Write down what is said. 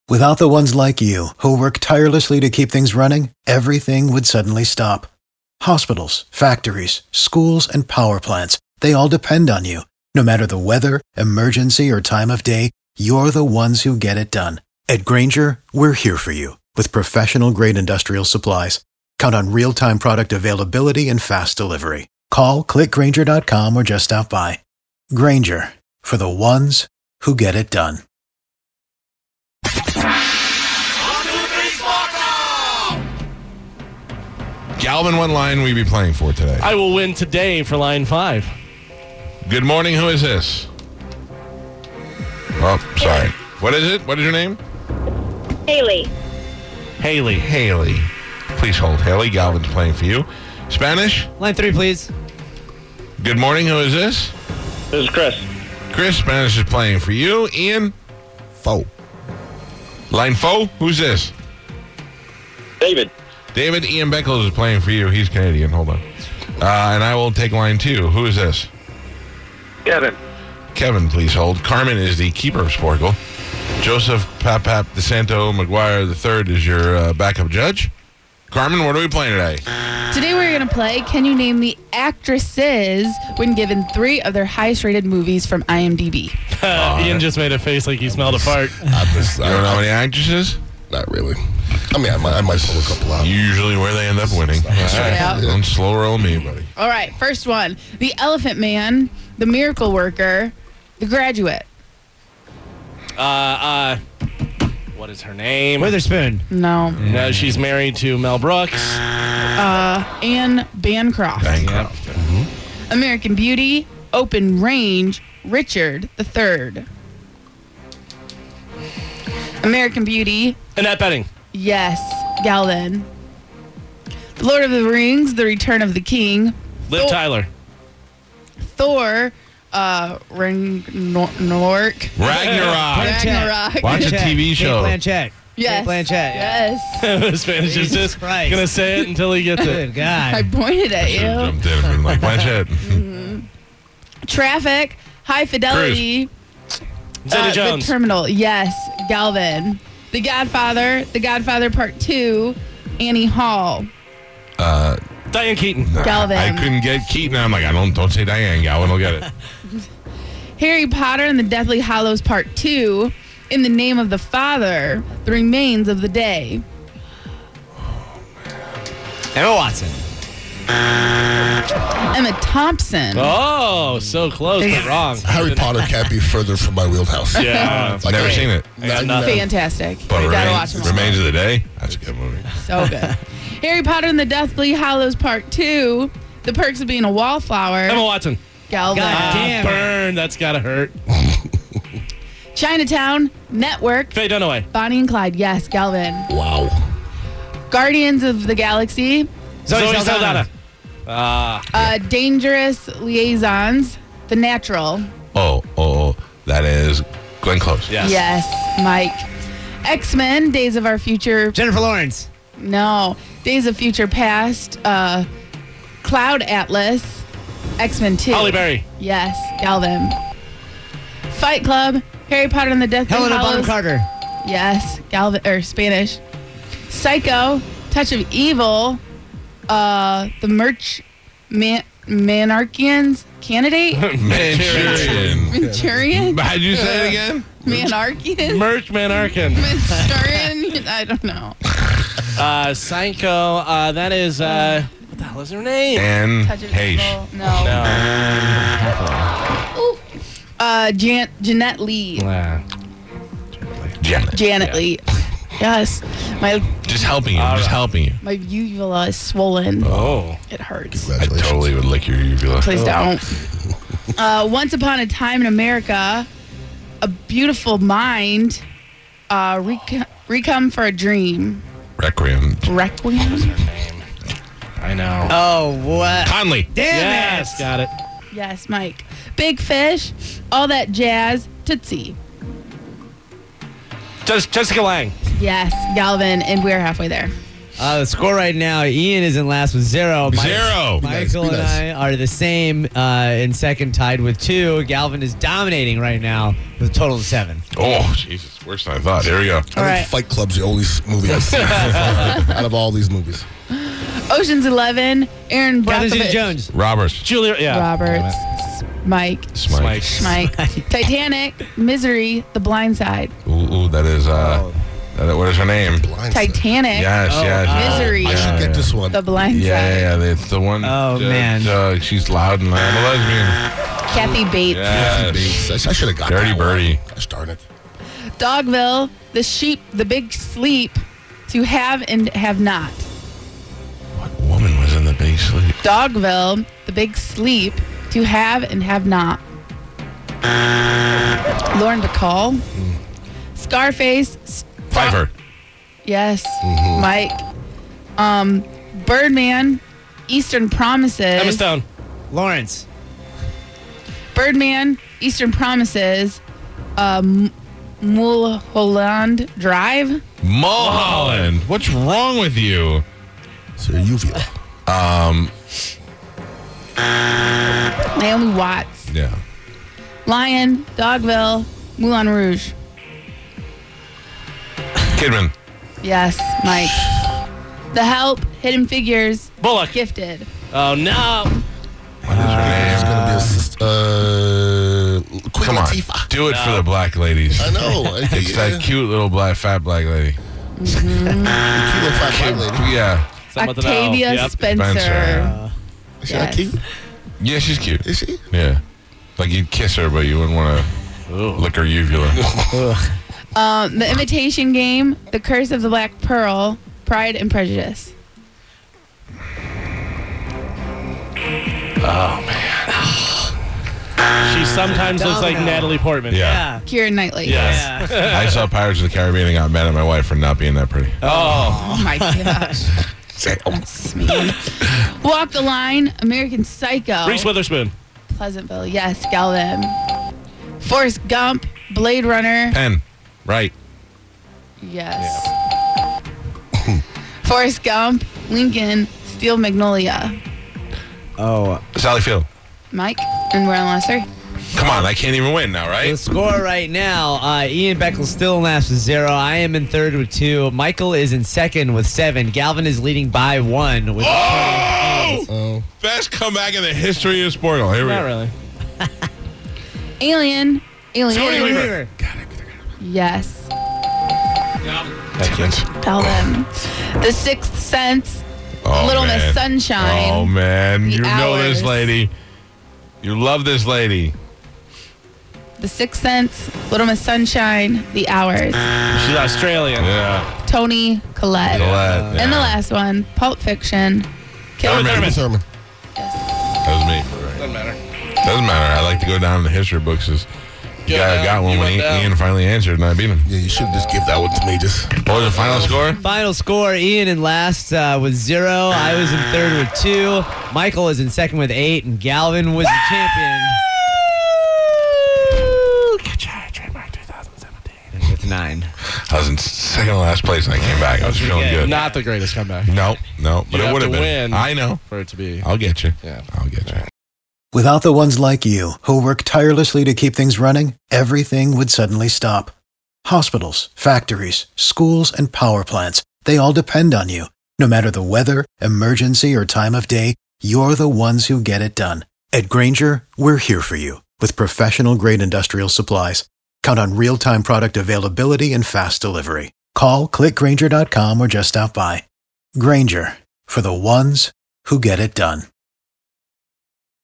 Without the ones like you, who work tirelessly to keep things running, everything would suddenly stop. Hospitals, factories, schools, and power plants, they all depend on you. No matter the weather, emergency, or time of day, you're the ones who get it done. At Grainger, we're here for you with professional-grade industrial supplies. Count on real-time product availability and fast delivery. Call, clickgrainger.com, or just stop by. Grainger, for the ones who get it done. Galvin, what line will you be playing for today? I will win today for line 5. Good morning. Who is this? Oh, sorry. What is it? What is your name? Haley. Haley. Please hold. Haley, Galvin's playing for you. Spanish? Line 3, please. Good morning. Who is this? This is Chris. Chris, Spanish is playing for you. Ian? Foe. Line 4? Who's this? David. David, Ian Beckles is playing for you. He's Canadian. Hold on. And I will take line 2. Who is this? Kevin. Kevin, please hold. Carmen is the keeper of Sporkle. Joseph Papap DeSanto McGuire III is your backup judge. Carmen, what are we playing today? Today we're going to play Can You Name the Actresses when given 3 of their highest rated movies from IMDb. Ian just made a face like he smelled a fart. You don't know any actresses? Not really. I mean, I might pull a couple out. Usually where they end up winning. Yeah. Don't slow roll me, buddy. All right, first one. The Elephant Man, The Miracle Worker, The Graduate. What is her name? Witherspoon. No. No, she's married to Mel Brooks. Anne Bancroft. Bancroft. American Beauty, Open Range, Richard III. American Beauty. Annette Bening. Yes, Galvin. The Lord of the Rings, The Return of the King. Liv Tyler. Thor, Ragnarok. Ragnarok. Watch a TV show. Kate Blanchett. Yes. Kate Blanchett. Yes. Spanish is Jesus just Christ. going to say it until he gets it. Good I God. pointed at you. Jumped in and been like, Blanchett. Traffic, High Fidelity. Zeta Jones. The Terminal. Yes, Galvin. The Godfather Part 2, Annie Hall. Diane Keaton. Galvin. I couldn't get Keaton. I'm like, don't say Diane. Galvin will get it. Harry Potter and the Deathly Hallows Part 2, In the Name of the Father, The Remains of the Day. Emma Watson. Emma Thompson. Oh, so close, but wrong. Harry Potter can't be further from my wheelhouse. Yeah. I've never seen it. Fantastic. But You gotta watch them all. Remains of the Day. That's a good movie. So good. Harry Potter and the Deathly Hallows Part 2, The Perks of Being a Wallflower. Emma Watson. Galvin. God damn it. Burn. That's got to hurt. Chinatown, Network, Faye Dunaway. Bonnie and Clyde. Yes, Galvin. Wow. Guardians of the Galaxy, Zoe Saldana. Dangerous Liaisons, The Natural. Oh, that is Glenn Close. Yes. Yes, Mike. X-Men, Days of Our Future. Jennifer Lawrence. No. Days of Future Past, Cloud Atlas, X-Men 2. Holly Berry. Yes, Galvin. Fight Club, Harry Potter and the Deathly Helena Hallows. Bonham Carter. Yes, Galvin, or Spanish. Psycho, Touch of Evil, the Manarchians Candidate? Manchurian? How'd you say it again? Manarchian? Merch Manarkin. Manchurian? I don't know. Psycho. That is, what the hell is her name? And Touch of Hayes. Evil? No. Jeanette Lee. Janet Lee. Yes. Just helping you. My uvula is swollen. Oh. It hurts. I totally would lick your uvula. Please don't. Once Upon a Time in America, A Beautiful Mind, Recome for a Dream. Requiem. I know. Oh, what? Conley. Damn Yes, it. got it. Yes, Mike. Big Fish, All That Jazz, Tootsie. Jessica Lange. Yes, Galvin, and we're halfway there. The score right now, Ian is in last with 0. Zero. Michael Be and nice. I are the same in second, tied with 2. Galvin is dominating right now with a total of 7. Oh, Jesus. Worse than I thought. Here we go. All I think right. Fight Club's the only movie I've seen so far out of all these movies. Ocean's 11, Aaron Catherine Brockovich. Zeta-Jones. Roberts. Julia. Yeah. Roberts. Mike. Smike. Schmike. Titanic, Misery, The Blind Side. Ooh, that is, what is her name? Blind Side. Yes, Titanic, yes. Misery, I should get this one. The Blind Yeah, Side. it's the one. Oh, man. She's loud and I'm a lesbian. Kathy Bates. Yes. I should have got Dirty that Birdie. one. Gosh darn it. Dogville, The Sheep, The Big Sleep, To Have and Have Not. What woman was in the Big Sleep? Dogville, The Big Sleep, To Have and Have Not. Lauren Bacall. Scarface. Pfeiffer. Yes. Mike. Birdman, Eastern Promises. Emma Stone. Lawrence. Birdman, Eastern Promises. Mulholland Drive. Mulholland. What's wrong with you? So Uvula. Naomi Watts. Yeah. Lion, Dogville, Moulin Rouge. Kidman. Yes, Mike. The Help, Hidden Figures, Bullock. Gifted. Oh no. What is her It's name? going to be a Queen Come on. Latifah. Do it for the black ladies. I know. It's that cute little fat black lady. Cute little fat black lady. Yeah. Someone to know. Octavia Yep. Spencer. Spencer. Is she that cute? Yeah, she's cute. Is she? Yeah. Like you'd kiss her, but you wouldn't want to lick her uvula. The Imitation Game, The Curse of the Black Pearl, Pride and Prejudice. She sometimes looks like Natalie Portman. Yeah. Keira Knightley. Yes. I saw Pirates of the Caribbean and got mad at my wife for not being that pretty. Oh my gosh. That's mean. Walk the Line, American Psycho. Reese Witherspoon. Pleasantville. Yes, Galvin. Forrest Gump, Blade Runner. Pen. Right. Yes. Forrest Gump, Lincoln, Steel Magnolia. Oh. Sally Field. Mike, and we're on last 3. Come on, I can't even win now, The right? score right now, Ian Beckel's still in last with 0. I am in third with 2. Michael is in second with 7. Galvin is leading by 1 with Oh. Best comeback in the history of Sportle. Here we Not go. really. Alien. Sigourney Alien. Weaver. Yes. Excellent. Tell them. The Sixth Sense. Oh, Little man. Miss Sunshine. Oh, man. The You know this Hours. lady. You love this lady. The Sixth Sense. Little Miss Sunshine. The Hours. She's Australian. Yeah. Tony Collette. Colette, And the yeah. last one, Pulp Fiction. Killer Thurman. Thurman. That was me. Doesn't matter. Doesn't matter. I like to go down in the history books as the Go guy down, got one you when went down. Ian finally answered and I beat him. Yeah, you should just give that one to me. Just What was the final score? Final score, Ian in last with 0. I was in third with 2. Michael is in second with 8. And Galvin was the champion Trademark 2017. with 9. I was in second to last place and I came back. I was feeling good. Not the greatest comeback No, but You it have would have to been. win. I know. for it to be. I'll get you. Yeah. I'll get you. Without the ones like you, who work tirelessly to keep things running, everything would suddenly stop. Hospitals, factories, schools, and power plants, they all depend on you. No matter the weather, emergency, or time of day, you're the ones who get it done. At Grainger, we're here for you with professional-grade industrial supplies. Count on real-time product availability and fast delivery. Call, click Grainger.com, or just stop by. Grainger, for the ones who get it done.